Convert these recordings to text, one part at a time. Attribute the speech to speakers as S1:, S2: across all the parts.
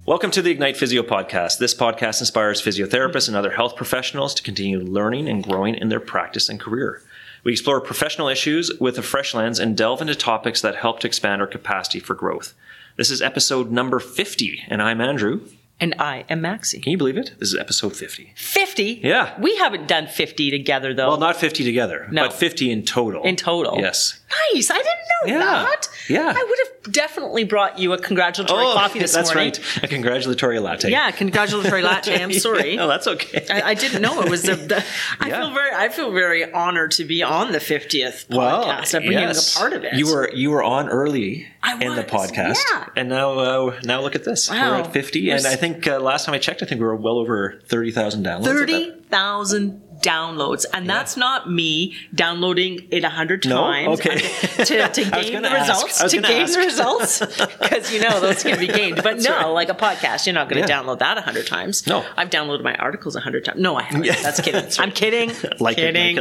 S1: Welcome to the Ignite Physio Podcast. This podcast inspires physiotherapists and other health professionals to continue learning and growing in their practice and career. We explore professional issues with a fresh lens and delve into topics that help to expand our capacity for growth. This is episode number 50, and I'm Andrew.
S2: And I am Maxie.
S1: Can you believe it? This is episode 50.
S2: 50?
S1: Yeah.
S2: We haven't done 50 together, though.
S1: Well, not 50 together, but 50 in total.
S2: In total.
S1: Yes.
S2: Nice. I didn't know that.
S1: Yeah.
S2: I would have definitely brought you a congratulatory coffee this morning.
S1: That's right. A congratulatory latte.
S2: Yeah, congratulatory latte. I'm sorry.
S1: No, that's okay.
S2: I didn't know it was I feel very honored to be on the 50th podcast and being a part of it.
S1: You were on early in the podcast.
S2: Yeah.
S1: And now look at this.
S2: Wow.
S1: We're at 50, and I think last time I checked, I think we were well over 30,000 downloads.
S2: 30,000 downloads, and that's not me downloading it 100 times to gain the results, because those can be gained. But like a podcast, you're not going to download that 100 times.
S1: No,
S2: I've downloaded my articles 100 times. No, I haven't.
S1: Yeah.
S2: That's kidding. I'm kidding.
S1: Like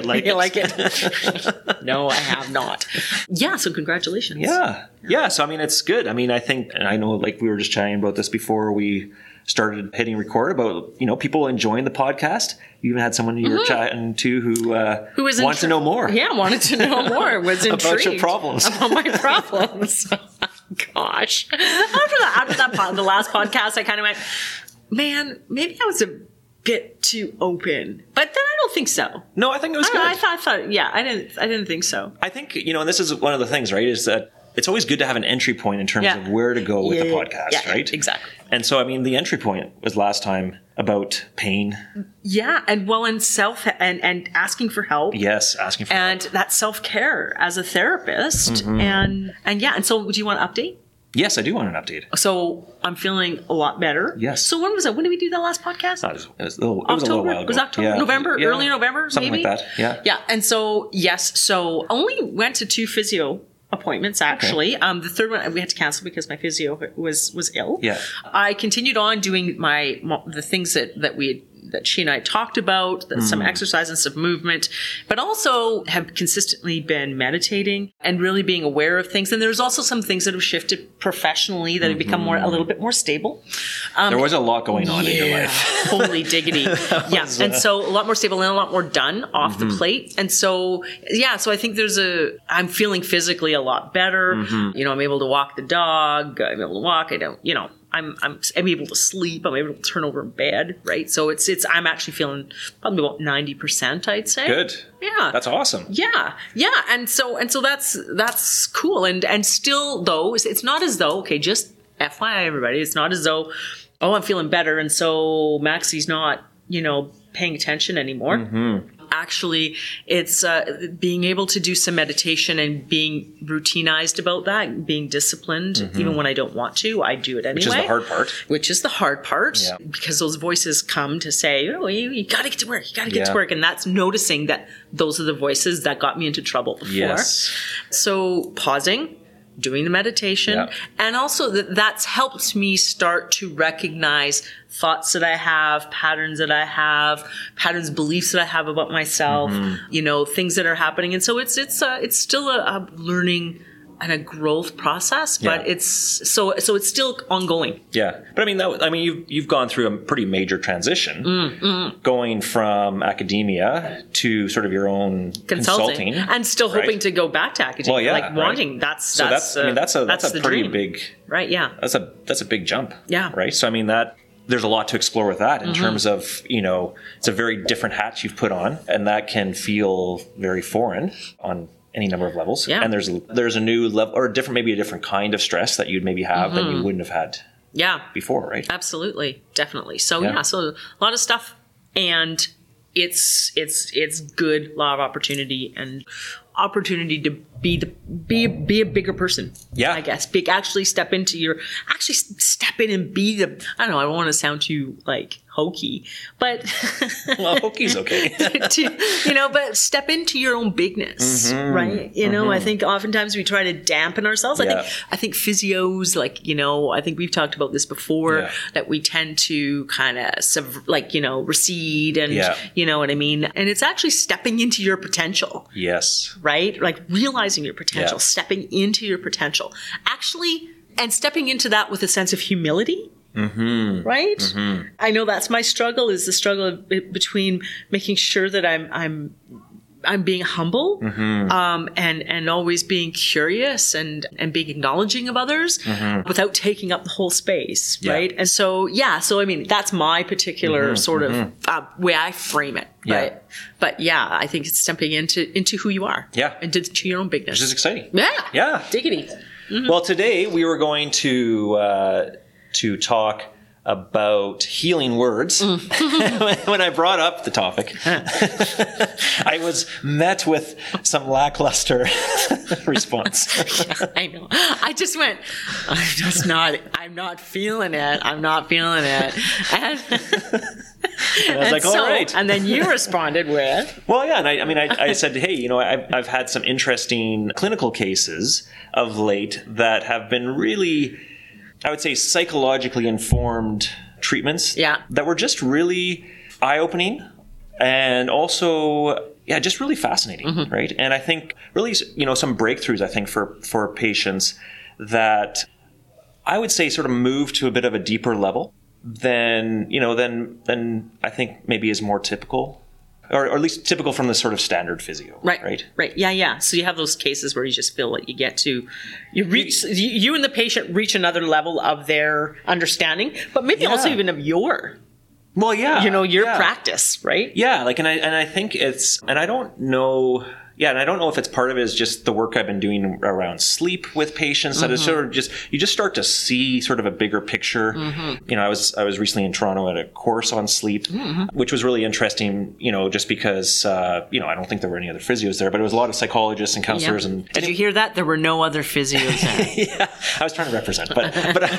S2: it. No, I have not. Yeah. So congratulations.
S1: Yeah. So I mean, it's good. I mean, I think, and I know, like we were just chatting about this before we started hitting record about, people enjoying the podcast. You even had someone you were chatting to who was wanted to know more.
S2: Yeah, wanted to know more. Was intrigued
S1: about your problems.
S2: About my problems. Gosh. After the last podcast, I kind of went, man, maybe I was a bit too open. But then I don't think so.
S1: No, I think it was good.
S2: I thought, I didn't think so.
S1: I think, and this is one of the things, right, is that it's always good to have an entry point in terms of where to go with the podcast, right?
S2: Exactly.
S1: And so, I mean, the entry point was last time about pain.
S2: Yeah, and self and asking for help.
S1: Yes, asking for help.
S2: And that self-care as a therapist. And so do you want an update?
S1: Yes, I do want an update.
S2: So I'm feeling a lot better.
S1: Yes.
S2: So when was it? When did we do that last podcast?
S1: It was a little while ago.
S2: Was October?
S1: Yeah.
S2: November?
S1: Yeah.
S2: Early November?
S1: Something
S2: maybe?
S1: like that. Yeah.
S2: Yeah. And so, yes. So only went to 2 physio appointments, actually. Okay. The third one we had to cancel because my physio was ill.
S1: Yeah.
S2: I continued on doing the things that she and I talked about, some exercise and some movement, but also have consistently been meditating and really being aware of things. And there's also some things that have shifted professionally that have become a little bit more stable.
S1: There was a lot going on in your life.
S2: Holy diggity. And so a lot more stable and a lot more done off the plate. And so, so I think I'm feeling physically a lot better. I'm able to walk the dog. I'm able to walk. I'm able to sleep. I'm able to turn over in bed, right? So I'm actually feeling probably about 90%, I'd say.
S1: Good.
S2: Yeah.
S1: That's awesome.
S2: Yeah. Yeah. And so that's cool. And still though, it's not as though, just FYI everybody, it's not as though, I'm feeling better. And so Maxie's not, paying attention anymore. Actually, it's being able to do some meditation and being routinized about that, being disciplined, even when I don't want to, I do it anyway. Which is the hard part.
S1: Yeah.
S2: Because those voices come to say, you got to get to work, you got to get to work. And that's noticing that those are the voices that got me into trouble before.
S1: Yes.
S2: So pausing, doing the meditation, and also that's helped me start to recognize thoughts that I have, patterns, beliefs that I have about myself, things that are happening. And so it's still a learning and a growth process, but it's still ongoing.
S1: Yeah. But you've gone through a pretty major transition, going from academia to sort of your own consulting.
S2: And still hoping to go back to academia, wanting, that's a pretty
S1: dream. Big,
S2: right. Yeah.
S1: That's a big jump.
S2: Yeah.
S1: Right. So, there's a lot to explore with that in terms of, it's a very different hat you've put on, and that can feel very foreign on any number of levels. Yeah. And there's a new level, or a different kind of stress that you'd maybe have that you wouldn't have had before, right?
S2: Absolutely. Definitely. So so a lot of stuff, and it's good, a lot of opportunity to be a bigger person. Yeah. I guess. Actually step in and be the, I don't know, I don't want to sound too hokey, but
S1: well, hokey's okay.
S2: But step into your own bigness, right? I think oftentimes we try to dampen ourselves. I think physios, I think we've talked about this before, that we tend to kind of recede, and you know what I mean? And it's actually stepping into your potential.
S1: Yes.
S2: Right? Realizing your potential, stepping into your potential. Actually, and stepping into that with a sense of humility. Right? I know that's my struggle, is the struggle between making sure that I'm being humble, and always being curious and being acknowledging of others without taking up the whole space, right? And so, I mean, that's my particular sort of way I frame it, right? But yeah, I think it's stepping into who you are, into your own bigness,
S1: which is exciting.
S2: Yeah, diggity.
S1: Well, today we were going to talk about healing words. When I brought up the topic, I was met with some lackluster response.
S2: I know. I just went, I'm not feeling it. I'm not feeling it. And
S1: I was like, all right.
S2: And then you responded with?
S1: Well, yeah. And I said, hey, I've had some interesting clinical cases of late that have been really, I would say, psychologically informed treatments that were just really eye-opening and also, just really fascinating, right? And I think really, some breakthroughs, I think, for patients that I would say sort of move to a bit of a deeper level than I think maybe is more typical. Or at least typical from the sort of standard physio, right?
S2: Right. Yeah. So you have those cases where you just feel like you and the patient reach another level of their understanding, but maybe also even of your practice, right?
S1: Yeah. And I think and I don't know. Yeah, and I don't know if it's part of it is just the work I've been doing around sleep with patients that is sort of you just start to see sort of a bigger picture. I was recently in Toronto at a course on sleep, which was really interesting, just because, I don't think there were any other physios there, but it was a lot of psychologists and counselors.
S2: Yeah. Did you hear that? There were no other physios there.
S1: Yeah, I was trying to represent, but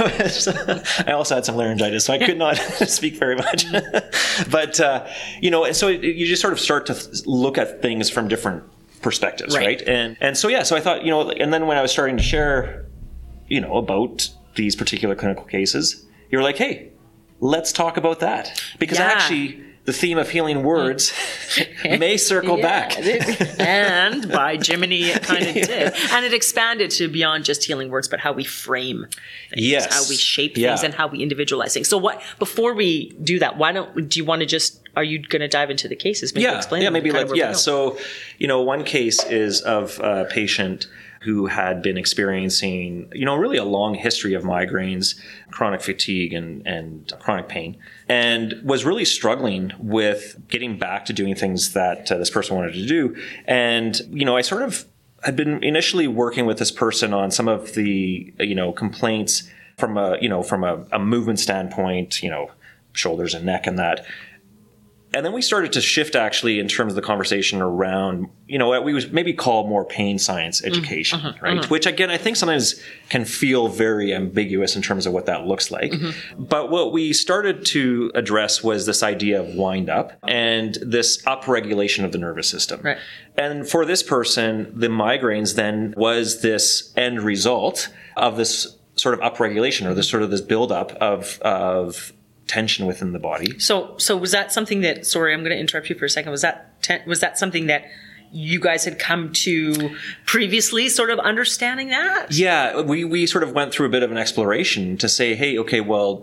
S1: I also had some laryngitis, so I could not speak very much. But, and so you just sort of start to look at things from different perspectives, right? And so I thought, and then when I was starting to share, about these particular clinical cases, you were like, hey, let's talk about that. Because actually the theme of healing words may circle back.
S2: And by Jiminy, it kind of did. And it expanded to beyond just healing words, but how we frame things, how we shape things, and how we individualize things. So before we do that, are you going to dive into the cases? Maybe explain them.
S1: So, one case is of a patient who had been experiencing, really a long history of migraines, chronic fatigue, and chronic pain, and was really struggling with getting back to doing things that this person wanted to do. And, I sort of had been initially working with this person on some of the, complaints from a movement standpoint, shoulders and neck and that. And then we started to shift actually in terms of the conversation around, what we would maybe call more pain science education, right? Which again, I think sometimes can feel very ambiguous in terms of what that looks like. But what we started to address was this idea of wind up and this upregulation of the nervous system. Right. And for this person, the migraines then was this end result of this sort of upregulation or this buildup of tension within the body.
S2: So was that something that, sorry, I'm going to interrupt you for a second. Was that something that you guys had come to previously, sort of understanding that?
S1: Yeah, we sort of went through a bit of an exploration to say, hey, okay, well,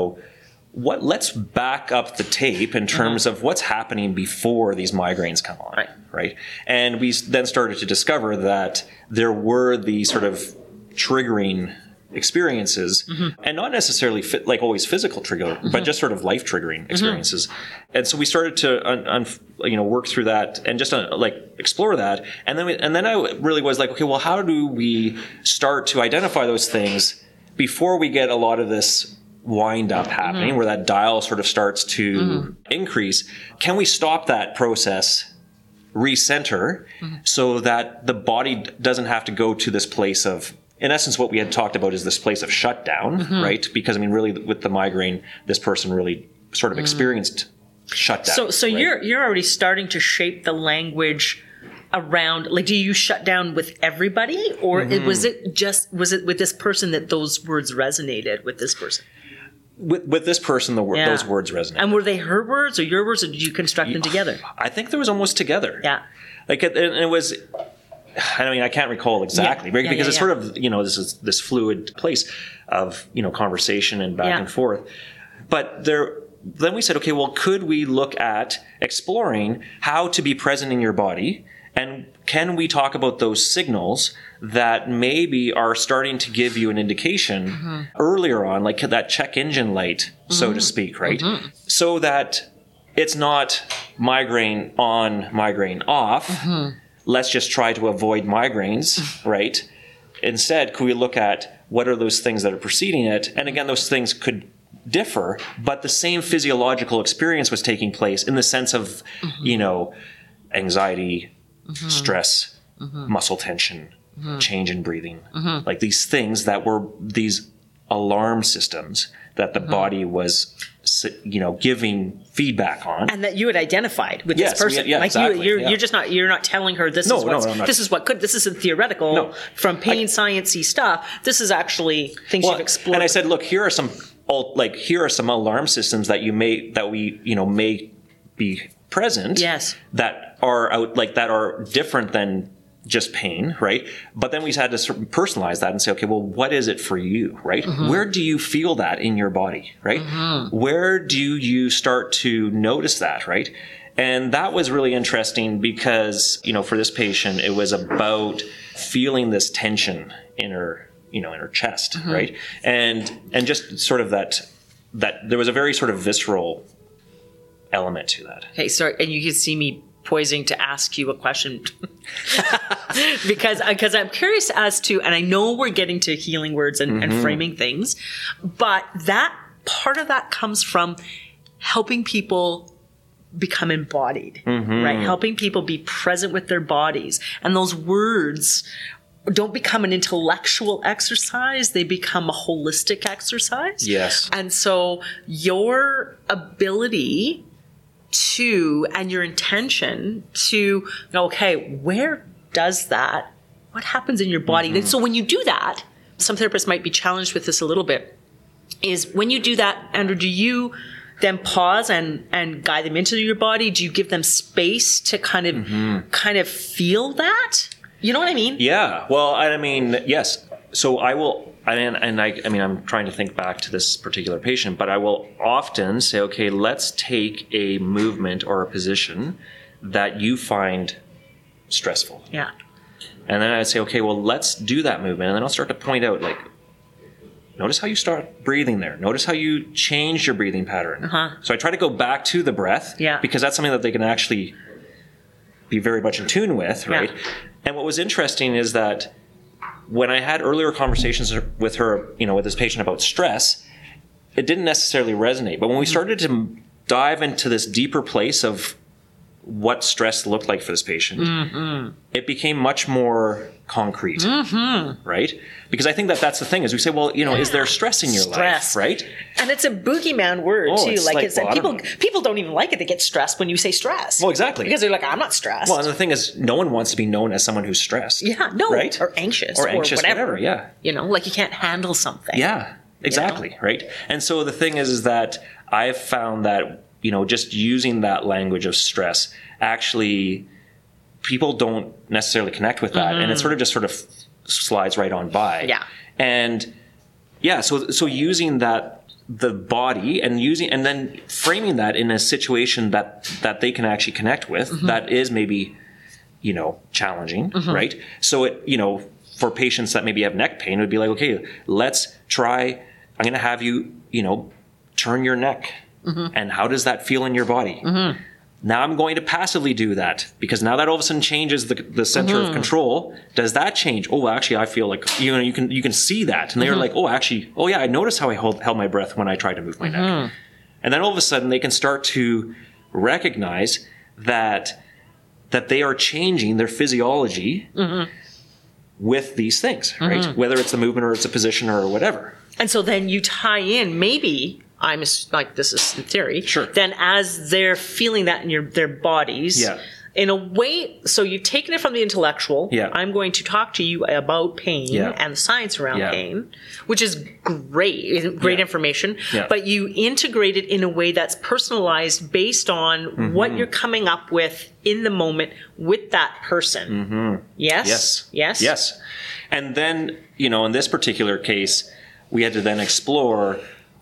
S1: let's back up the tape in terms of what's happening before these migraines come on, right? And we then started to discover that there were these sort of triggering experiences, and not necessarily always physical trigger, but just sort of life triggering experiences. And so we started to work through that and just explore that. And then I really was like, okay, well, how do we start to identify those things before we get a lot of this wind up happening, where that dial sort of starts to increase? Can we stop that process, recenter, so that the body doesn't have to go to this place of, in essence, what we had talked about is this place of shutdown, right? Because really with the migraine, this person really sort of experienced shutdown.
S2: So right? you're already starting to shape the language around, do you shut down with everybody, or was it with this person that those words resonated with this person?
S1: With this person, those words resonated.
S2: And were they her words or your words, or did you construct them together?
S1: I think there was almost together.
S2: Yeah.
S1: And it was. I mean, I can't recall exactly because it's
S2: yeah.
S1: sort of, this fluid place of, conversation and back and forth. But then we said, okay, well, could we look at exploring how to be present in your body? And can we talk about those signals that maybe are starting to give you an indication earlier on, like that check engine light, so to speak, right? So that it's not migraine on, migraine off. Let's just try to avoid migraines, right? Instead, could we look at what are those things that are preceding it? And again, those things could differ, but the same physiological experience was taking place in the sense of, anxiety, stress, muscle tension, change in breathing, like these things that were these alarm systems that the body was, giving feedback on,
S2: and that you had identified with this person.
S1: Exactly.
S2: You're not telling her this isn't theoretical from pain sciencey stuff. This is actually things you've explored.
S1: And I said, look, here are some alarm systems that we may be present.
S2: Yes.
S1: That are out, that are different than just pain, right? But then we had to sort of personalize that and say, okay, well, what is it for you, right? Where do you feel that in your body, right? Where do you start to notice that, right? And that was really interesting because, for this patient, it was about feeling this tension in her chest, right? And just sort of that there was a very sort of visceral element to that.
S2: Okay, sorry, and you can see me poising to ask you a question because I'm curious as to, and I know we're getting to healing words and framing things, but that part of that comes from helping people become embodied, right? Helping people be present with their bodies. And those words don't become an intellectual exercise. They become a holistic exercise.
S1: Yes.
S2: And so your ability to, and your intention to go, okay, where does that, what happens in your body? And so when you do that, some therapists might be challenged with this a little bit, is when you do that, Andrew, do you then pause and guide them into your body? Do you give them space to kind of feel that? You know what I mean?
S1: Yeah. Well, I mean, yes. So I will, I'm trying to think back to this particular patient, but I will often say, okay, let's take a movement or a position that you find stressful.
S2: Yeah.
S1: And then I'd say, okay, well, let's do that movement. And then I'll start to point out, notice how you start breathing there. Notice how you change your breathing pattern. So I try to go back to the breath because that's something that they can actually be very much in tune with, right? Yeah. And what was interesting is that when I had earlier conversations with her, with this patient about stress, it didn't necessarily resonate. But when we started to dive into this deeper place of what stress looked like for this patient, it became much more concrete, right? Because I think that's the thing is we say, well, is there stress in your life, right?
S2: And it's a boogeyman word too. People don't even like it. They get stressed when you say stress.
S1: Well, exactly.
S2: Because they're like, I'm not stressed.
S1: Well, and the thing is, no one wants to be known as someone who's stressed.
S2: Yeah, no.
S1: Right?
S2: Or anxious.
S1: Or whatever, yeah.
S2: Like you can't handle something.
S1: Yeah, exactly, right? And so the thing is that I've found that, just using that language of stress, actually, people don't necessarily connect with that. And it sort of slides right on by.
S2: Yeah.
S1: And so using that, the body and then framing that in a situation that they can actually connect with, that is maybe, challenging, right? So it, for patients that maybe have neck pain, it would be like, okay, let's try, I'm going to have you, turn your neck. And how does that feel in your body? Now I'm going to passively do that because now that all of a sudden changes the center of control. Does that change? Oh, actually, I feel like you can see that, and they're like, I noticed how I held my breath when I tried to move my neck, and then all of a sudden they can start to recognize that they are changing their physiology with these things, right? Whether it's a movement or it's a position or whatever.
S2: And so then you tie in maybe. This is in theory.
S1: Sure.
S2: Then as they're feeling that in their bodies, in a way, so you've taken it from the intellectual.
S1: Yeah.
S2: I'm going to talk to you about pain
S1: Yeah.
S2: and the science around
S1: Yeah.
S2: pain, which is great
S1: Yeah.
S2: information.
S1: Yeah.
S2: But you integrate it in a way that's personalized based on what you're coming up with in the moment with that person. Yes?
S1: Yes.
S2: Yes?
S1: Yes. And then, in this particular case, we had to then explore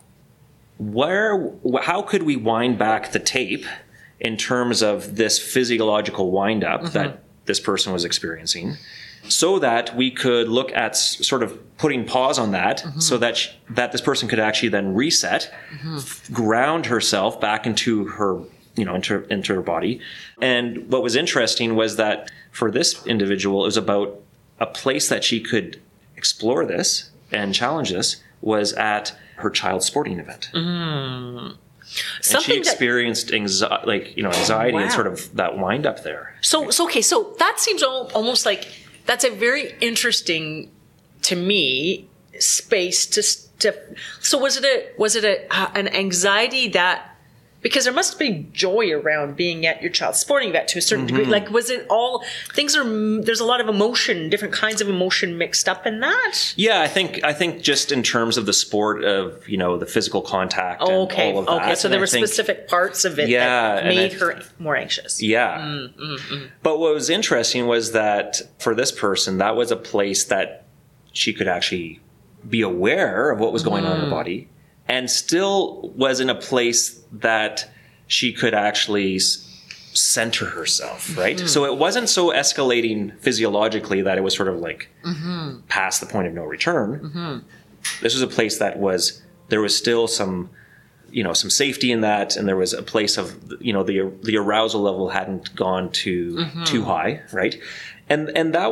S1: how could we wind back the tape in terms of this physiological wind-up that this person was experiencing, so that we could look at sort of putting pause on that, so that that this person could actually then reset, ground herself back into her, into her body. And what was interesting was that for this individual, it was about a place that she could explore this and challenge this was at her child's sporting event. And she experienced anxiety and sort of that wind up there.
S2: So that seems almost like that's a very interesting, to me, space to so was it an anxiety that, because there must be joy around being at your child's sporting event to a certain degree. Like, was it all there's a lot of emotion, different kinds of emotion mixed up in that?
S1: Yeah, I think just in terms of the sport of, the physical contact and all of that.
S2: Okay, so there were specific parts of it that made her more anxious.
S1: Yeah. But what was interesting was that for this person, that was a place that she could actually be aware of what was going on in her body, and still was in a place that she could actually center herself, right? So it wasn't so escalating physiologically that it was sort of like past the point of no return. This was a place that there was still some, some safety in that, and there was a place of, the arousal level hadn't gone too high, right? And it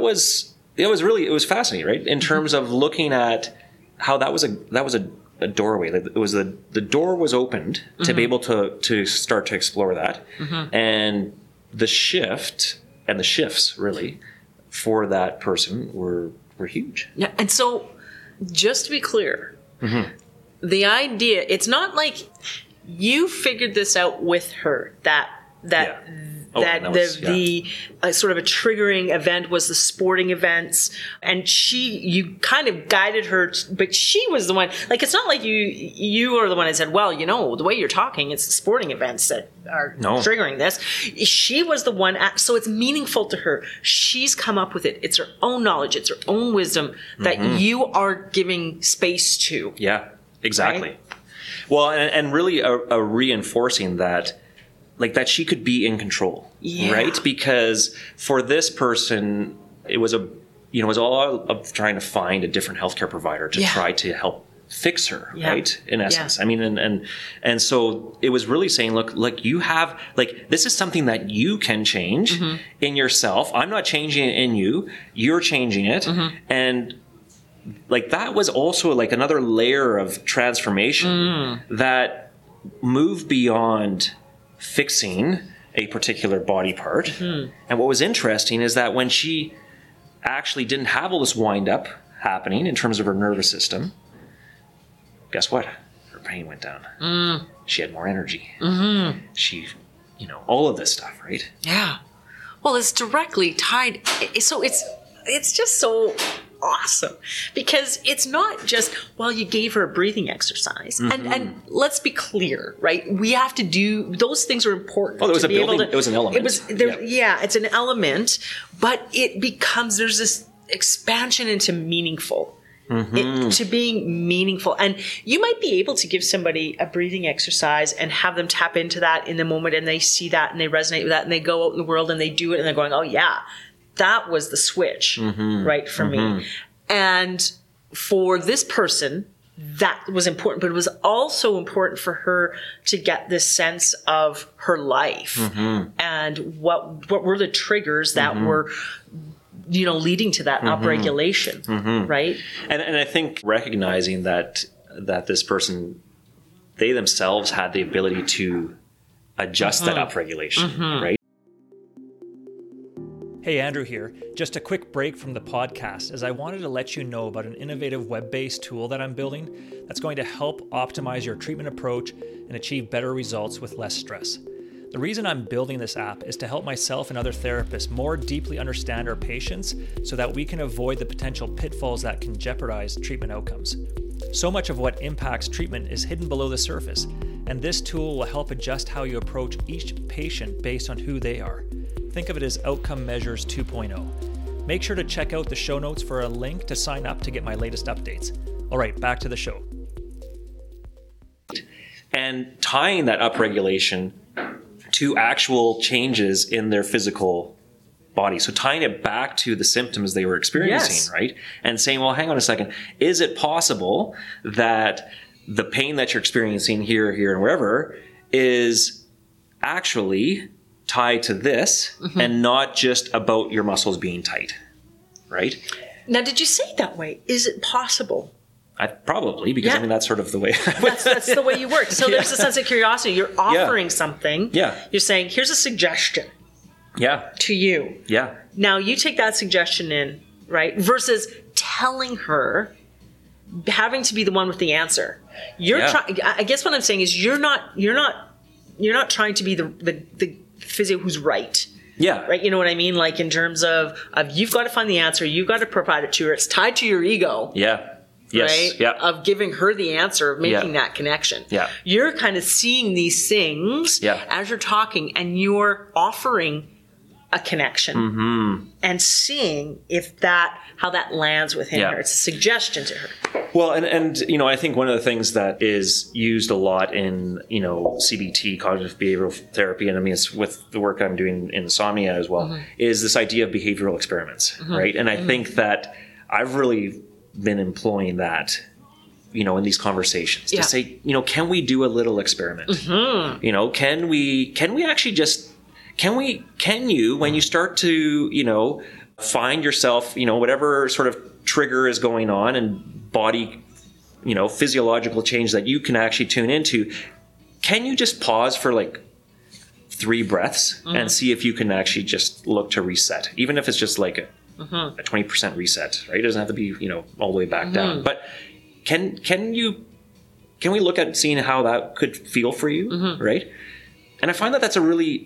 S1: was fascinating, right? In terms of looking at how that was a doorway. It was the door was opened to be able to start to explore that, and the shift and the shifts really for that person were huge.
S2: Yeah, and so just to be clear, the idea, it's not like you figured this out with her that the sort of a triggering event was the sporting events, and you kind of guided her, but she was the one, like, it's not like you are the one that said, well, the way you're talking, it's the sporting events that are triggering this. She was the one, so it's meaningful to her. She's come up with it. It's her own knowledge. It's her own wisdom that you are giving space to.
S1: Yeah, exactly.
S2: Right?
S1: Well, and really a reinforcing that, like, that she could be in control, right? Because for this person, it was all of trying to find a different healthcare provider to try to help fix her, right? In essence, I mean, and so it was really saying, look, you have, like, this is something that you can change in yourself. I'm not changing it in you; you're changing it, and like that was also like another layer of transformation that moved beyond fixing a particular body part. And what was interesting is that when she actually didn't have all this wind up happening in terms of her nervous system, guess what? Her pain went down. She had more energy. She, all of this stuff, right?
S2: Yeah. Well, it's directly tied. So it's just so awesome, because it's not just, well, you gave her a breathing exercise, and let's be clear, right? We have to do those things are important.
S1: Oh, it was it was an element.
S2: It was it's an element, but it becomes, there's this expansion into meaningful. To being meaningful. And you might be able to give somebody a breathing exercise and have them tap into that in the moment, and they see that and they resonate with that, and they go out in the world and they do it, and they're going, oh yeah, that was the switch, right, for me. And for this person, that was important, but it was also important for her to get this sense of her life and what were the triggers that were, leading to that upregulation, right?
S1: And I think recognizing that this person, they themselves had the ability to adjust that upregulation, right?
S3: Hey, Andrew here. Just a quick break from the podcast, as I wanted to let you know about an innovative web-based tool that I'm building that's going to help optimize your treatment approach and achieve better results with less stress. The reason I'm building this app is to help myself and other therapists more deeply understand our patients so that we can avoid the potential pitfalls that can jeopardize treatment outcomes. So much of what impacts treatment is hidden below the surface, and this tool will help adjust how you approach each patient based on who they are. Think of it as Outcome Measures 2.0. Make sure to check out the show notes for a link to sign up to get my latest updates. All right, back to the show.
S1: And tying that upregulation to actual changes in their physical body. So tying it back to the symptoms they were experiencing,
S2: Yes.
S1: right? And saying, well, hang on a second. Is it possible that the pain that you're experiencing here, and wherever is actually tied to this and not just about your muscles being tight, right?
S2: Now, did you say it that way? Is it possible?
S1: Probably, because
S2: Yeah.
S1: I mean, that's sort of the way.
S2: That's the way you work. So there's a sense of curiosity. You're offering something.
S1: Yeah.
S2: You're saying, here's a suggestion
S1: Yeah.
S2: to you.
S1: Yeah.
S2: Now you take that suggestion in, right? Versus telling her, having to be the one with the answer. You're
S1: Yeah.
S2: trying. I guess what I'm saying is you're not trying to be the physio who's right.
S1: Yeah.
S2: Right? You know what I mean? Like in terms of you've got to find the answer. You've got to provide it to her. It's tied to your ego.
S1: Yeah. Yes.
S2: Right?
S1: Yeah.
S2: Of giving her the answer, of making that connection.
S1: Yeah.
S2: You're kind of seeing these things as you're talking, and you're offering a connection and seeing how that lands within her. It's a suggestion to her.
S1: Well, and you know, I think one of the things that is used a lot in, you know, CBT, cognitive behavioral therapy, and I mean, it's with the work I'm doing in insomnia as well, is this idea of behavioral experiments, right? And I think that I've really been employing that, you know, in these conversations to say, you know, can we do a little experiment? You know, can we actually just, can you, when you start to, you know, find yourself, you know, whatever sort of trigger is going on and body, you know, physiological change that you can actually tune into, can you just pause for like 3 breaths and see if you can actually just look to reset, even if it's just like a 20% reset, right? It doesn't have to be, you know, all the way back down. But can we look at seeing how that could feel for you, right? And I find that that's a really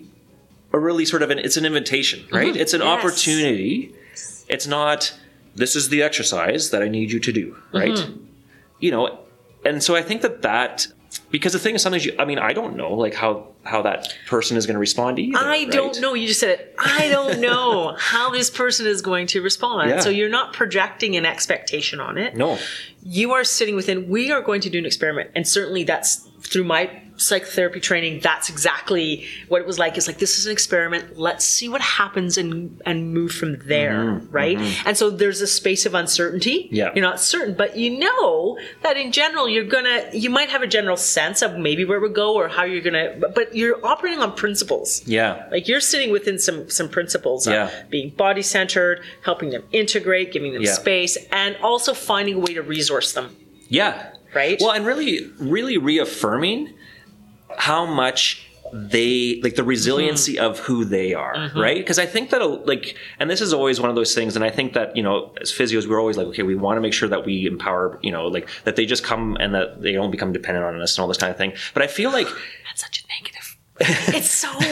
S1: sort of it's an invitation, right? It's an opportunity. It's not, this is the exercise that I need you to do, right? You know, and so I think that because the thing is sometimes I don't know like how that person is going to respond either.
S2: I don't know. You just said it. I don't know how this person is going to respond.
S1: Yeah.
S2: So you're not projecting an expectation on it.
S1: No.
S2: You are sitting within, we are going to do an experiment. And certainly that's through my psychotherapy training. That's exactly what it was like. It's like, this is an experiment. Let's see what happens and move from there. Right. And so there's a space of uncertainty.
S1: Yeah.
S2: You're not certain, but you know that in general, you might have a general sense of maybe where it would go or how you're going to, but you're operating on principles.
S1: Yeah.
S2: Like you're sitting within some principles
S1: Yeah.
S2: of being body centered, helping them integrate, giving them space, and also finding a way to resource them.
S1: Yeah.
S2: Right?
S1: Well, and really reaffirming how much they like the resiliency of who they are, right? Because I think that and this is always one of those things, and I think that, you know, as physios, we're always like, okay, we want to make sure that we empower, you know, like that they just come and that they don't become dependent on us and all this kind of thing. But I feel like
S2: That's such a negative. It's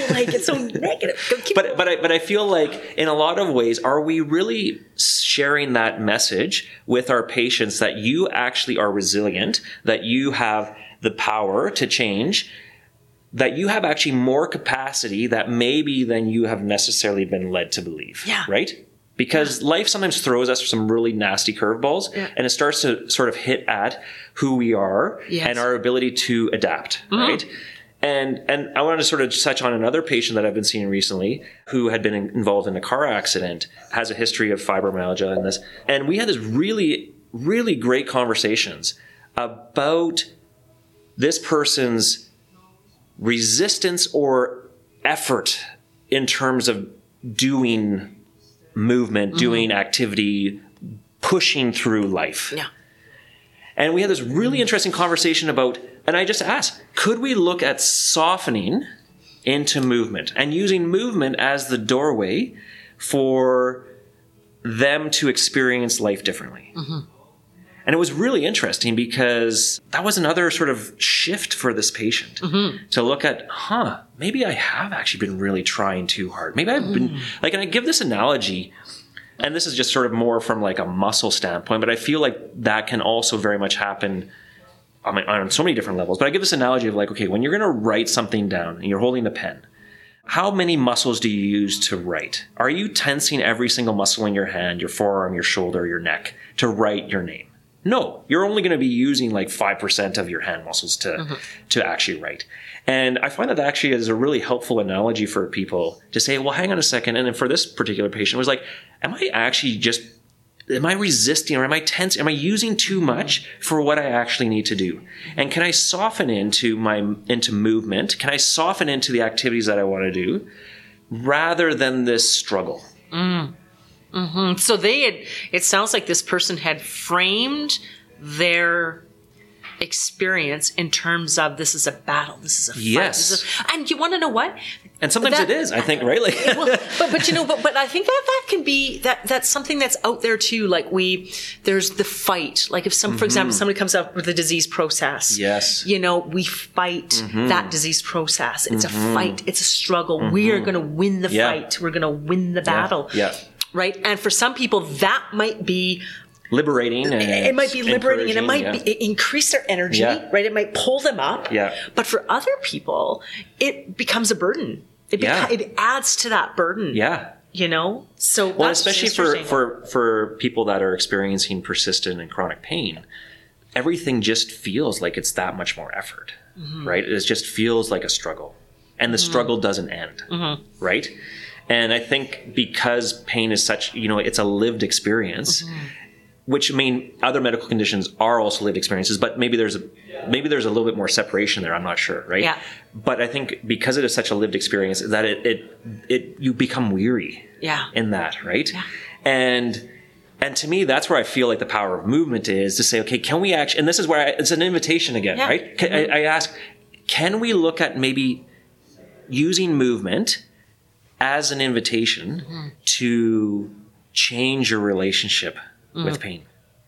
S2: so negative.
S1: But I feel like in a lot of ways, are we really sharing that message with our patients that you actually are resilient, that you have the power to change, that you have actually more capacity that maybe than you have necessarily been led to believe.
S2: Yeah.
S1: Right? Because life sometimes throws us some really nasty curveballs, and it starts to sort of hit at who we are and our ability to adapt, right? And I wanted to sort of touch on another patient that I've been seeing recently who had been involved in a car accident, has a history of fibromyalgia and this. And we had this really, really great conversations about this person's resistance or effort in terms of doing movement, doing activity, pushing through life.
S2: Yeah.
S1: And we had this really interesting conversation about, and I just asked, could we look at softening into movement and using movement as the doorway for them to experience life differently? And it was really interesting because that was another sort of shift for this patient to look at, maybe I have actually been really trying too hard. Maybe I've been, like, and I give this analogy, and this is just sort of more from like a muscle standpoint, but I feel like that can also very much happen on so many different levels. But I give this analogy of like, okay, when you're going to write something down and you're holding the pen, how many muscles do you use to write? Are you tensing every single muscle in your hand, your forearm, your shoulder, your neck to write your name? No, you're only going to be using like 5% of your hand muscles to actually write. And I find that actually is a really helpful analogy for people to say, well, hang on a second. And then for this particular patient, it was like, am I resisting, or am I tense? Am I using too much for what I actually need to do? And can I soften into movement? Can I soften into the activities that I want to do rather than this struggle?
S2: So it sounds like this person had framed their experience in terms of, this is a battle, this is a fight.
S1: Yes.
S2: And you want to know what?
S1: And sometimes it is, I think, right? Like,
S2: but I think that can be, that's something that's out there too. Like there's the fight. Like if for example, somebody comes up with a disease process.
S1: Yes.
S2: We fight that disease process. It's a fight. It's a struggle. We are going to win the fight. We're going to win the battle.
S1: Yeah.
S2: Right. And for some people that might be
S1: liberating.
S2: It might be liberating, and it might increase their energy, right? It might pull them up. Yeah. But for other people, it becomes a burden. It adds to that burden.
S1: Yeah.
S2: So
S1: well, especially for people that are experiencing persistent and chronic pain, everything just feels like it's that much more effort, right? It just feels like a struggle, and the struggle doesn't end, right? And I think because pain is such, it's a lived experience. Which other medical conditions are also lived experiences, but maybe there's a little bit more separation there. I'm not sure, right? Yeah. But I think because it is such a lived experience, that you become weary. Yeah. In that, right? Yeah. And to me, that's where I feel like the power of movement is to say, okay, can we actually? And this is where it's an invitation again, right? I ask, can we look at maybe using movement as an invitation to change your relationship with pain,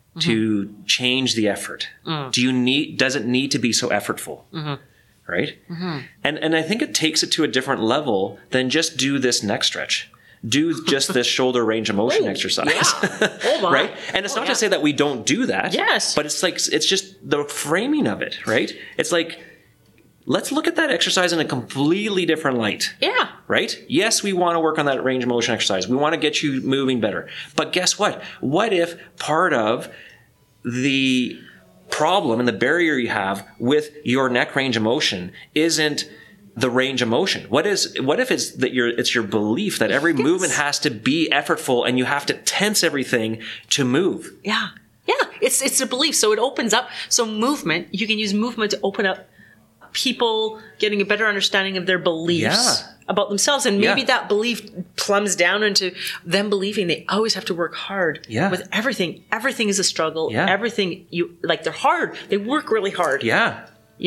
S1: to change the effort? Does it need to be so effortful? Right? And I think it takes it to a different level than just do this neck stretch. Do just this shoulder range of motion exercise. Yeah. Right? And it's not to say that we don't do that. Yes. But it's just the framing of it, right? It's like, let's look at that exercise in a completely different light. Yeah. Right? Yes, we want to work on that range of motion exercise. We want to get you moving better. But guess what? What if part of the problem and the barrier you have with your neck range of motion isn't the range of motion? What if it's that it's your belief that every movement has to be effortful and you have to tense everything to move?
S2: Yeah. Yeah. It's a belief. So it opens up. So movement, you can use movement to open up people getting a better understanding of their beliefs about themselves. And maybe that belief plumbs down into them believing they always have to work hard with everything. Everything is a struggle. Yeah. Everything they're hard. They work really hard. Yeah.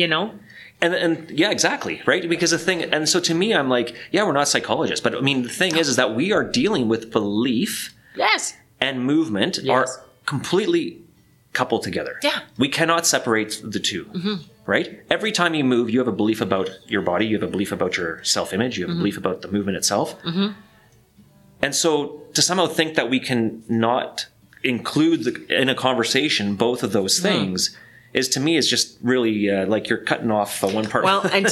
S1: And yeah, exactly. Right. Because and so to me, I'm like, we're not psychologists, but the thing is that we are dealing with belief. Yes. And movement are completely coupled together. Yeah. We cannot separate the two. Right? Every time you move, you have a belief about your body, you have a belief about your self-image, you have a belief about the movement itself. And so to somehow think that we can not include in a conversation both of those things is, to me, is just really like you're cutting off one part.
S2: Well, and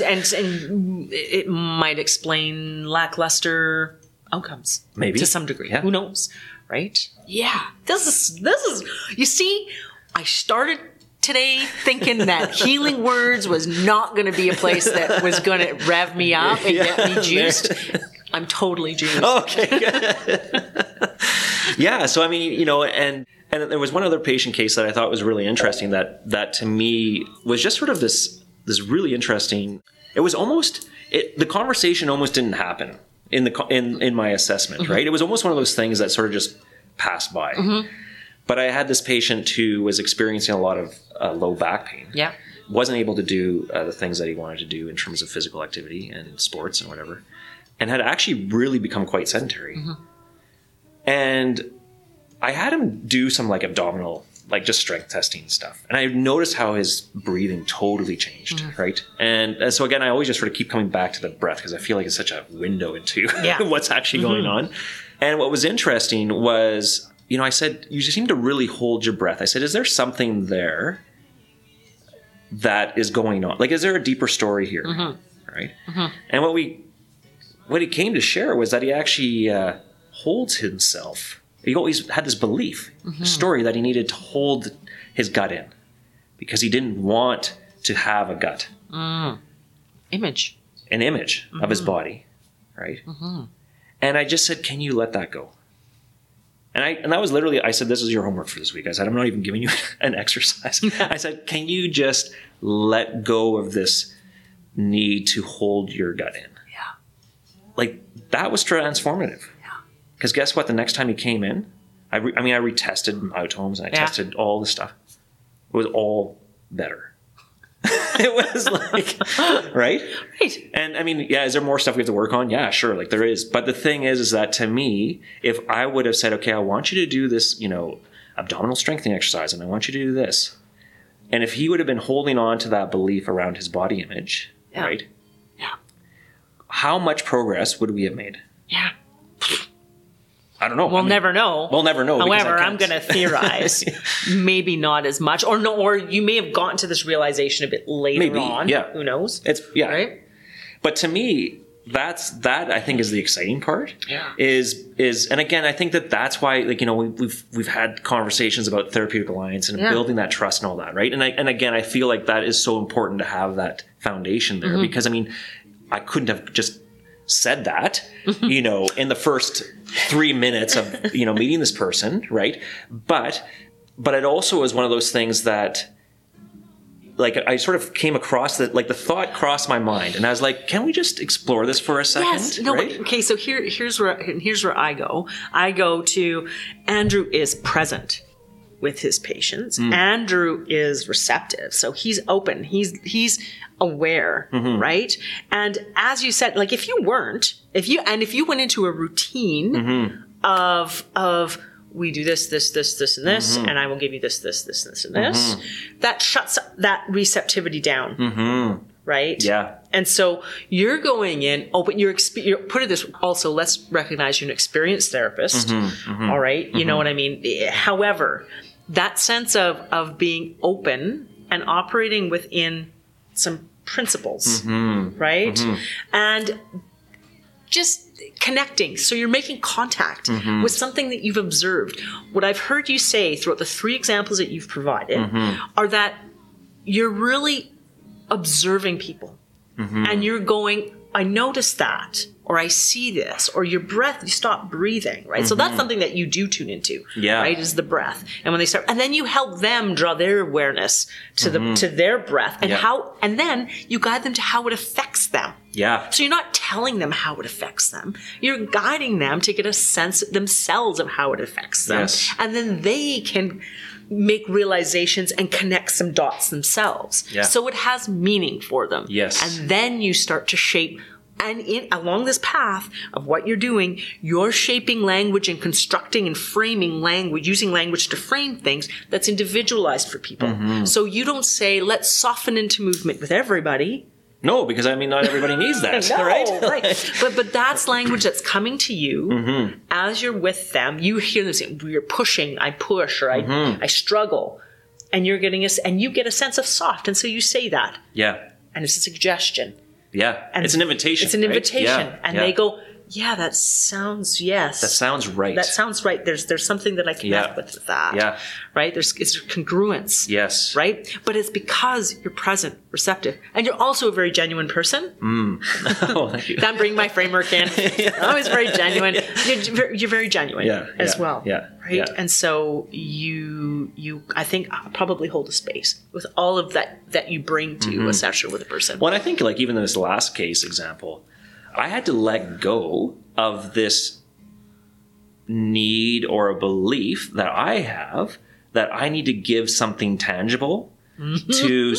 S2: it might explain lackluster outcomes. Maybe. To some degree. Yeah. Who knows? Right? Yeah. This is, you see, I started today thinking that Healing Words was not going to be a place that was going to rev me up and get me juiced. I'm totally juiced.
S1: Okay. Yeah. So, and there was one other patient case that I thought was really interesting that to me was just sort of this really interesting, it was almost, the conversation almost didn't happen in my assessment, right? It was almost one of those things that sort of just passed by. But I had this patient who was experiencing a lot of low back pain. Yeah. Wasn't able to do the things that he wanted to do in terms of physical activity and sports and whatever. And had actually really become quite sedentary. And I had him do some abdominal like just strength testing and stuff. And I noticed how his breathing totally changed, right? And so again, I always just sort of keep coming back to the breath because I feel like it's such a window into what's actually going on. And what was interesting was, you know, I said, you just seem to really hold your breath. I said, is there something there that is going on? Like, is there a deeper story here? Right? And what he came to share was that he actually holds himself. He always had this belief, story that he needed to hold his gut in because he didn't want to have a gut.
S2: Image.
S1: An image of his body, right? And I just said, can you let that go? And that was literally, I said, this is your homework for this week. I said, I'm not even giving you an exercise. I said, can you just let go of this need to hold your gut in?
S2: Yeah.
S1: Like, that was transformative. Because guess what? The next time he came in, I retested myotomes and I tested all the stuff. It was all better. It was like, right?
S2: Right.
S1: And I mean, yeah, is there more stuff we have to work on? Yeah, sure. Like there is. But the thing is that to me, if I would have said, okay, I want you to do this, you know, abdominal strengthening exercise and I want you to do this. And if he would have been holding on to that belief around his body image, right?
S2: Yeah.
S1: How much progress would we have made?
S2: Yeah.
S1: I don't know.
S2: We'll never know.
S1: We'll never know.
S2: However, I'm going to theorize maybe not as much, or you may have gotten to this realization a bit later on.
S1: Yeah.
S2: Who knows?
S1: It's
S2: right.
S1: But to me, that I think is the exciting part.
S2: Yeah.
S1: Is and again, I think that's why, like, you know, we've had conversations about therapeutic alliance and building that trust and all that, right? And again, I feel like that is so important to have that foundation there because I mean, I couldn't have just said that, you know, in the first 3 minutes of, you know, meeting this person, right? But it also was one of those things that, like, I sort of came across that, like, the thought crossed my mind, and I was like, can we just explore this for a second?
S2: Yes. No.
S1: Right?
S2: Okay. So here's where I go. I go to Andrew is present with his patients. Andrew is receptive. So he's open. He's aware, right? And as you said, like if you went into a routine of we do this, and this, and I will give you this, and this, that shuts that receptivity down. Right? Yeah. And so you're going in, but you're put it this, also let's recognize you're an experienced therapist. All right. You know what I mean? However, that sense of being open and operating within some principles, right? And just connecting. So you're making contact with something that you've observed. What I've heard you say throughout the 3 examples that you've provided are that you're really observing people and you're going, I noticed that, or I see this, or your breath, you stop breathing, right? So that's something that you do tune into, right? Is the breath. And when they start, and then you help them draw their awareness to to their breath and and then you guide them to how it affects them. Yeah. So you're not telling them how it affects them. You're guiding them to get a sense themselves of how it affects them. Yes. And then they can make realizations and connect some dots themselves. Yeah. So it has meaning for them. Yes. And then you start to shape, and along this path of what you're doing, you're shaping language and constructing and framing language, using language to frame things that's individualized for people. So you don't say, let's soften into movement with everybody.
S1: No, because I mean, not everybody needs that,
S2: no,
S1: right?
S2: But that's language that's coming to you as you're with them. You hear them say, "We're pushing, I push, or I struggle," and you're getting and you get a sense of soft, and so you say that. Yeah, and it's a suggestion.
S1: Yeah, and it's an invitation.
S2: It's an invitation, and they go, "Yeah, that sounds That
S1: sounds right.
S2: That sounds right. There's something that I connect with that. Yeah, right. It's congruence. Yes, right. But it's because you're present, receptive, and you're also a very genuine person. Oh, thank you. That bring my framework in. I'm always very genuine. You're very genuine as well. Yeah, right. Yeah. And so you I think probably hold a space with all of that you bring to a session with a person.
S1: Well, and I think like even in this last case example, I had to let go of this need or a belief that I have that I need to give something tangible to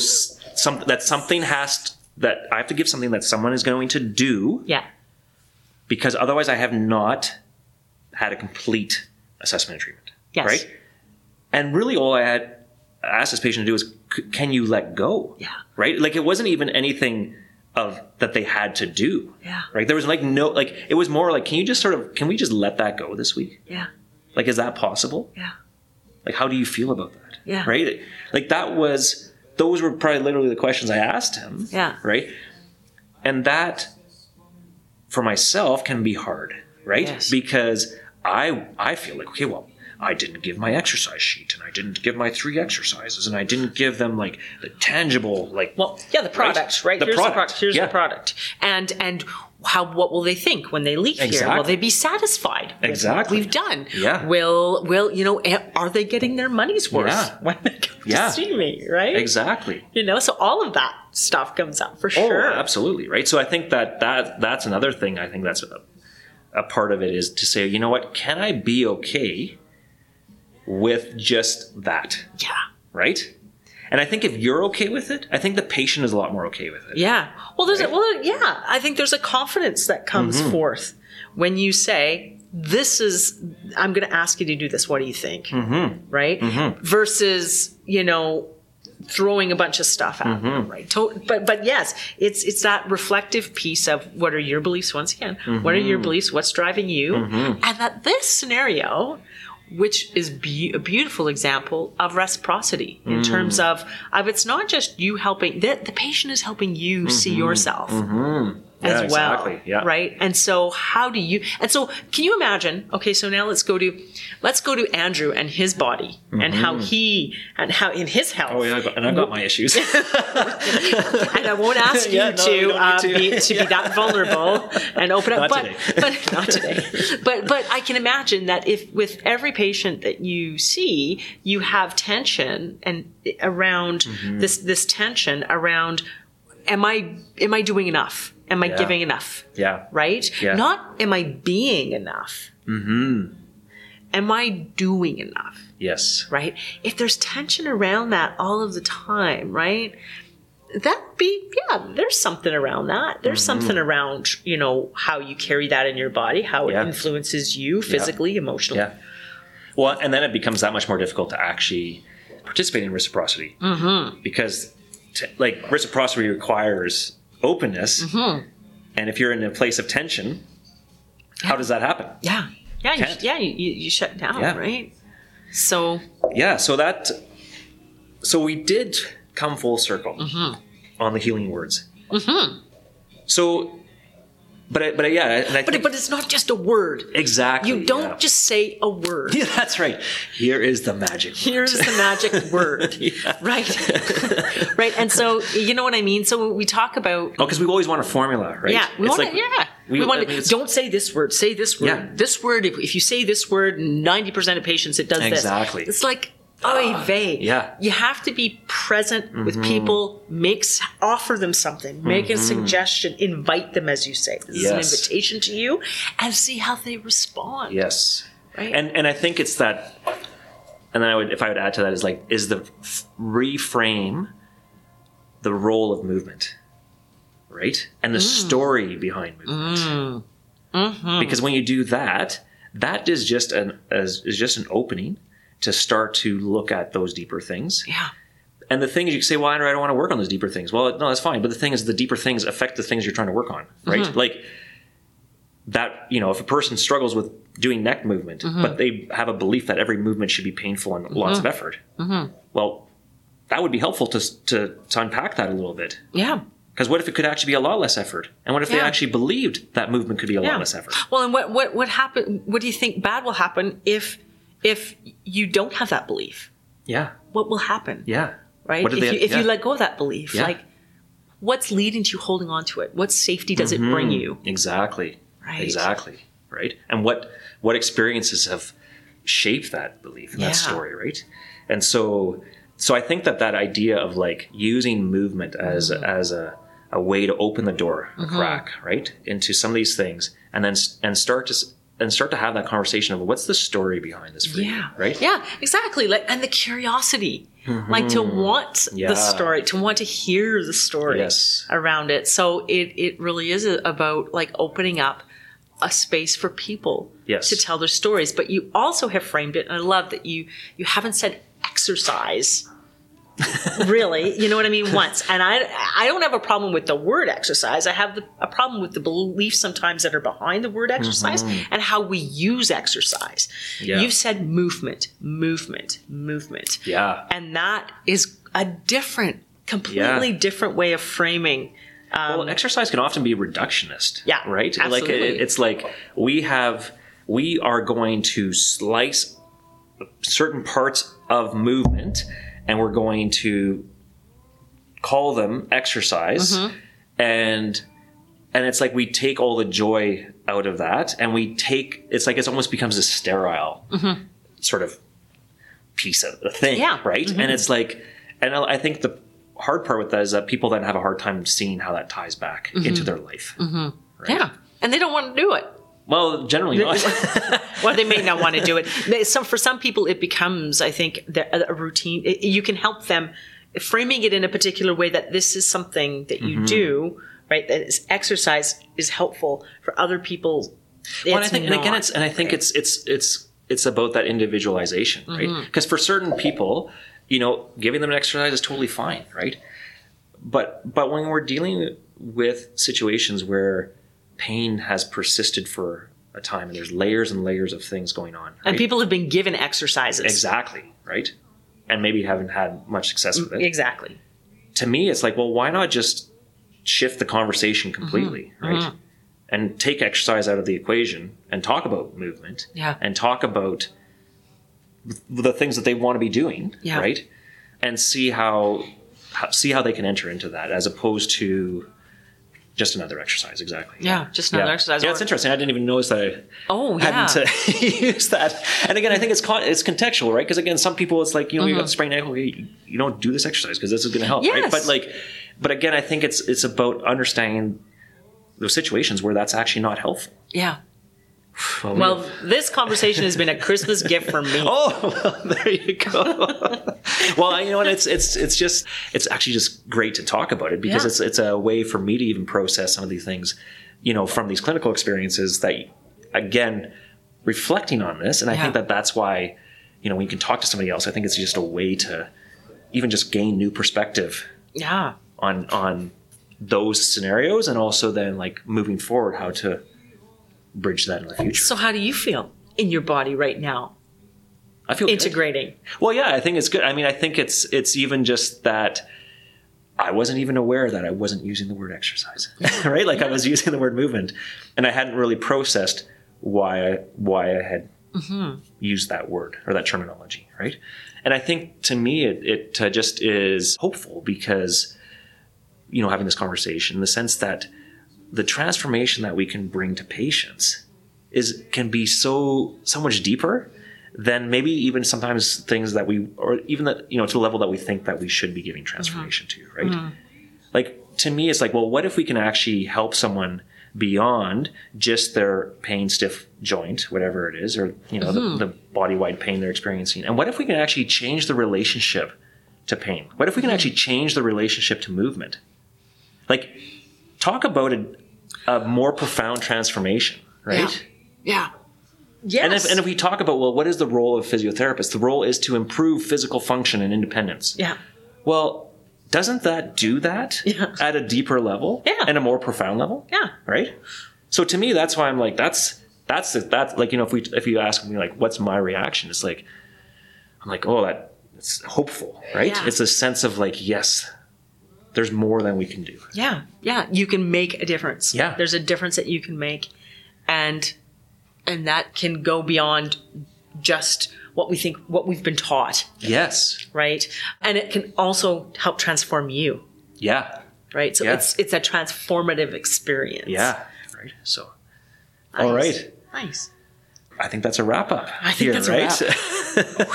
S1: that I have to give something that someone is going to do. Yeah. Because otherwise I have not had a complete assessment and treatment. Yes. Right? And really all I had asked this patient to do was, can you let go?
S2: Yeah.
S1: Right? Like it wasn't even anything of that they had to do.
S2: Yeah.
S1: Right? There was like no, like, it was more like, can we just let that go this week?
S2: Yeah.
S1: Like, is that possible?
S2: Yeah.
S1: Like, how do you feel about that?
S2: Yeah.
S1: Right? Like those were probably literally the questions I asked him.
S2: Yeah.
S1: Right? And that for myself can be hard, right?
S2: Yes.
S1: Because I feel like, okay, well, I didn't give my exercise sheet and I didn't give my 3 exercises and I didn't give them like the tangible, like,
S2: Well, yeah, the product, right?
S1: The
S2: Here's
S1: product.
S2: the product. Here's
S1: Yeah.
S2: the product. And what will they think when they leave here?
S1: Exactly.
S2: Will they be satisfied with
S1: Exactly.
S2: what we've done?
S1: Yeah.
S2: Will are they getting their money's worth
S1: Yeah.
S2: when they come
S1: Yeah.
S2: to see me, right?
S1: exactly.
S2: So all of that stuff comes up for
S1: Oh,
S2: sure.
S1: absolutely. Right. So I think that's another thing. I think that's a part of it is to say, you know what, can I be okay with just that?
S2: Yeah.
S1: Right. And I think if you're okay with it, I think the patient is a lot more okay with it.
S2: Yeah. Well, I think there's a confidence that comes
S1: Mm-hmm.
S2: forth when you say, I'm going to ask you to do this. What do you think? Mm-hmm. Right? Mm-hmm. Versus, throwing a bunch of stuff at them, right? But yes, it's that reflective piece of what are your beliefs once again? What are your beliefs? What's driving you? And that this scenario, which is a beautiful example of reciprocity in terms of it's not just you helping, the patient is helping you see yourself as well,
S1: exactly. Yeah.
S2: right? And so can you imagine, okay, so now let's go to Andrew and his body and how in his health.
S1: Oh yeah, I've got my issues.
S2: And I won't ask you
S1: you don't need to.
S2: be that vulnerable and open up.
S1: Not today.
S2: But not today. But I can imagine that if with every patient that you see, you have tension and around this tension around, am I doing enough? Am I giving enough?
S1: Yeah.
S2: Right?
S1: Yeah.
S2: Not am I being enough? Mm-hmm. Am I doing enough?
S1: Yes.
S2: Right? If there's tension around that all of the time, right? There's something around that. There's something around, how you carry that in your body, how it influences you physically, emotionally.
S1: Yeah. Well, and then it becomes that much more difficult to actually participate in reciprocity. Mm-hmm. Because reciprocity requires openness. Mm-hmm. And if you're in a place of tension, how does that happen?
S2: Yeah. Yeah. You shut down, right? So.
S1: Yeah. So we did come full circle on the healing words. Mm-hmm. So, but
S2: it's not just a word.
S1: Exactly.
S2: You don't just say a word.
S1: Yeah, that's right. Here is the magic.
S2: Here's the magic word. Right. Right. And so, you know what I mean? So we talk about.
S1: Oh, because we always want a formula, right?
S2: Yeah. We want to, don't say this word, say this word.
S1: Yeah.
S2: This word, if you say this word, 90% of patients, it does this.
S1: Exactly.
S2: It's like, oy vey.
S1: Yeah.
S2: You have to be present with people, offer them something, make a suggestion, invite them, as you say. This is an invitation to you, and see how they respond.
S1: Yes.
S2: Right.
S1: And I think it's that, and then if I would add to that is the reframe the role of movement, right? And the story behind movement. Because when you do that is just an opening to start to look at those deeper things.
S2: Yeah.
S1: And the thing is, you can say, well, I don't want to work on those deeper things. Well, no, that's fine. But the thing is, the deeper things affect the things you're trying to work on, right? Like that, if a person struggles with doing neck movement, but they have a belief that every movement should be painful and lots of effort. Well, that would be helpful to unpack that a little bit.
S2: Yeah.
S1: Because what if it could actually be a lot less effort? And what if they actually believed that movement could be a lot less effort?
S2: Well, and what happen? What do you think bad will happen if you don't have that belief?
S1: Yeah.
S2: What will happen?
S1: Yeah.
S2: Right? If you let go of that belief, what's leading to you holding on to it? What safety does it bring you?
S1: Exactly.
S2: Right.
S1: Exactly. Right. And what experiences have shaped that belief and that story, right? And so I think that idea of using movement as a way to open the door, a crack, right, into some of these things, and start to have that conversation of what's the story behind this for you, right?
S2: Yeah, exactly. And the curiosity, to want the story, to want to hear the story around it. So it really is about opening up a space for people
S1: Yes.
S2: to tell their stories. But you also have framed it, and I love that you haven't said exercise. Really, you know what I mean? Once. And I don't have a problem with the word exercise. I have a problem with the beliefs sometimes that are behind the word exercise and how we use exercise.
S1: Yeah.
S2: You've said movement.
S1: Yeah.
S2: And that is a completely different way of framing.
S1: Well, exercise can often be reductionist.
S2: Yeah,
S1: Right?
S2: absolutely.
S1: Like it's like we are going to slice certain parts of movement and we're going to call them exercise. And it's like we take all the joy out of that and it's like it almost becomes a sterile sort of piece of the thing.
S2: Yeah.
S1: Right? And it's like, and I think the hard part with that is that people then have a hard time seeing how that ties back into their life. Right?
S2: Yeah. And they don't want to do it.
S1: Well, generally not.
S2: Well, they may not want to do it. For some people, it becomes, I think, a routine. You can help them framing it in a particular way that this is something that you do, right? That is, exercise is helpful. For other people,
S1: Well, and I think, and again, it's about that individualization, right? Because for certain people, giving them an exercise is totally fine, right? But when we're dealing with situations where pain has persisted for a time and there's layers and layers of things going on, right?
S2: And people have been given exercises.
S1: Exactly, right? And maybe haven't had much success with it.
S2: Exactly.
S1: To me, it's like, well, why not just shift the conversation completely, right? And take exercise out of the equation and talk about movement.
S2: Yeah.
S1: And talk about the things that they want to be doing,
S2: Yeah.
S1: right? And see how they can enter into that as opposed to just another exercise. Exactly.
S2: Yeah, just another exercise.
S1: Yeah, it's interesting. I didn't even notice that I hadn't used that. And again, I think it's contextual, right? Because again, some people, it's like, you got a sprained ankle, you don't do this exercise because this is going to help, right? But again, I think it's about understanding those situations where that's actually not helpful.
S2: Yeah. Well, this conversation has been a Christmas gift for me.
S1: Oh, well, there you go. Well, and it's actually just great to talk about it because it's a way for me to even process some of these things, from these clinical experiences that, again, reflecting on this. And I think that's why, when you can talk to somebody else, I think it's just a way to even just gain new perspective.
S2: Yeah.
S1: On those scenarios, and also then like moving forward, how to bridge that in the future.
S2: So how do you feel in your body right now?
S1: I feel
S2: integrating.
S1: Good. Well, yeah, I think it's good. I mean, I think it's even just that I wasn't even aware that I wasn't using the word exercise, right? Like I was using the word movement, and I hadn't really processed why I had used that word or that terminology, right? And I think to me, it just is hopeful because, having this conversation in the sense that the transformation that we can bring to patients can be so much deeper than maybe even sometimes things that or even that, to the level that we think that we should be giving transformation to, right? Like to me, it's like, well, what if we can actually help someone beyond just their pain, stiff joint, whatever it is, or, the body-wide pain they're experiencing. And what if we can actually change the relationship to pain? What if we can actually change the relationship to movement? Like, talk about a more profound transformation, right?
S2: Yeah. Yes.
S1: And if we talk about, well, what is the role of physiotherapists? The role is to improve physical function and independence.
S2: Yeah.
S1: Well, doesn't that do that at a deeper level and a more profound level?
S2: Yeah.
S1: Right? So to me, that's why I'm like, that's like, if you ask me like, what's my reaction? It's like, I'm like, oh, it's hopeful, right?
S2: Yeah.
S1: It's a sense of like, yes, there's more than we can do.
S2: Yeah. Yeah. You can make a difference.
S1: Yeah.
S2: There's a difference that you can make. And that can go beyond just what we've been taught.
S1: Yes.
S2: Right. And it can also help transform you.
S1: Yeah.
S2: Right. So it's a transformative experience.
S1: Yeah. Right. So,
S2: nice.
S1: All right.
S2: Nice.
S1: I think that's a wrap up.
S2: I think that's a wrap.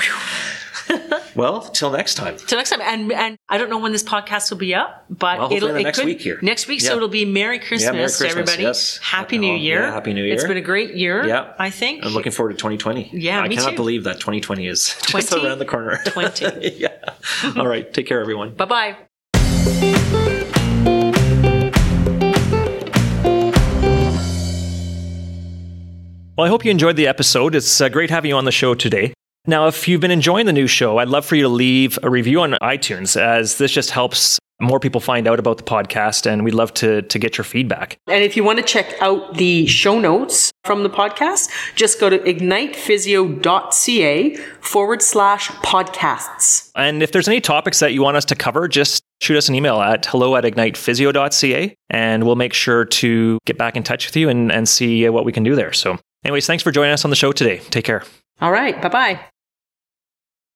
S1: Well, till next time.
S2: Till next time. And I don't know when this podcast will be up, but
S1: hopefully next week here.
S2: Next week. Yeah. So it'll be Merry Christmas, to everybody.
S1: Yes.
S2: Happy New Year.
S1: Yeah, Happy New Year.
S2: It's been a great year, I think.
S1: I'm looking forward to 2020.
S2: Yeah,
S1: I
S2: me
S1: cannot
S2: too.
S1: believe that 2020 is just around the corner.
S2: 20.
S1: Yeah. All right. Take care, everyone.
S2: Bye-bye.
S1: Well, I hope you enjoyed the episode. It's great having you on the show today. Now, if you've been enjoying the new show, I'd love for you to leave a review on iTunes, as this just helps more people find out about the podcast, and we'd love to get your feedback.
S2: And if you want to check out the show notes from the podcast, just go to ignitephysio.ca/podcasts.
S1: And if there's any topics that you want us to cover, just shoot us an email at hello@ignitephysio.ca, and we'll make sure to get back in touch with you and see what we can do there. So anyways, thanks for joining us on the show today. Take care.
S2: All right. Bye-bye.